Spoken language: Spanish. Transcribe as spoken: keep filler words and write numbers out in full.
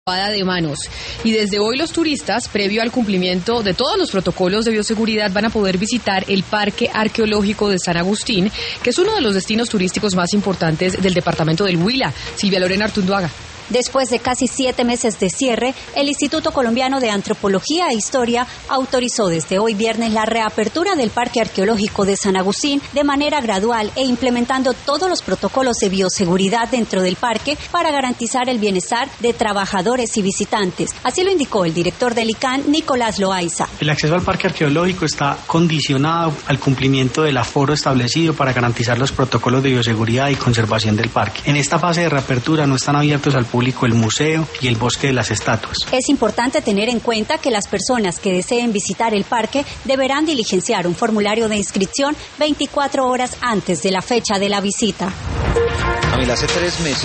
de manos. Y desde hoy los turistas, previo al cumplimiento de todos los protocolos de bioseguridad, van a poder visitar el Parque Arqueológico de San Agustín, que es uno de los destinos turísticos más importantes del departamento del Huila. Silvia Lorena Artunduaga. Después de casi siete meses de cierre, el Instituto Colombiano de Antropología e Historia autorizó desde hoy viernes la reapertura del Parque Arqueológico de San Agustín de manera gradual e implementando todos los protocolos de bioseguridad dentro del parque para garantizar el bienestar de trabajadores y visitantes. Así lo indicó el director del I C A N, Nicolás Loaiza. El acceso al Parque Arqueológico está condicionado al cumplimiento del aforo establecido para garantizar los protocolos de bioseguridad y conservación del parque. En esta fase de reapertura no están abiertos al público el museo y el bosque de las estatuas. Es importante tener en cuenta que las personas que deseen visitar el parque deberán diligenciar un formulario de inscripción veinticuatro horas antes de la fecha de la visita. Camila, hace tres meses